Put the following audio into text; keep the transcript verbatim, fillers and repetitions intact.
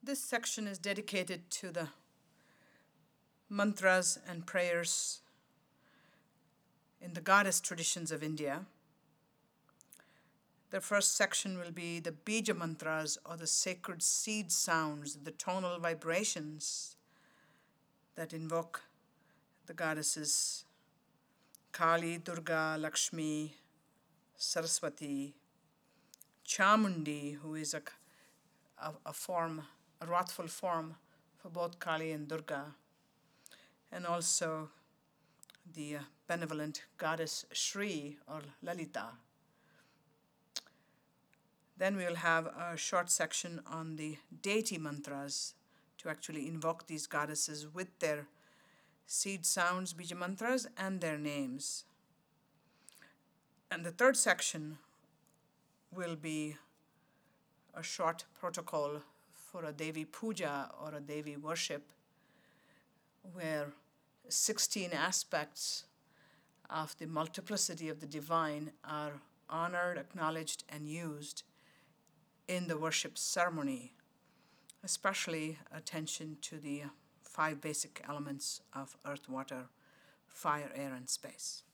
This section is dedicated to the mantras and prayers in the goddess traditions of India. The first section will be the Bija mantras, or the sacred seed sounds, the tonal vibrations that invoke the goddesses Kali, Durga, Lakshmi, Saraswati, Chamundi, who is a, a, a form, a wrathful form for both Kali and Durga, and also the uh, benevolent goddess Shri, or Lalita. Then we will have a short section on the deity mantras to actually invoke these goddesses with their seed sounds, bija mantras, and their names. And the third section will be a short protocol for a Devi puja, or a Devi worship, where sixteen aspects of the multiplicity of the divine are honored, acknowledged, and used in the worship ceremony, especially attention to the five basic elements of earth, water, fire, air, and space.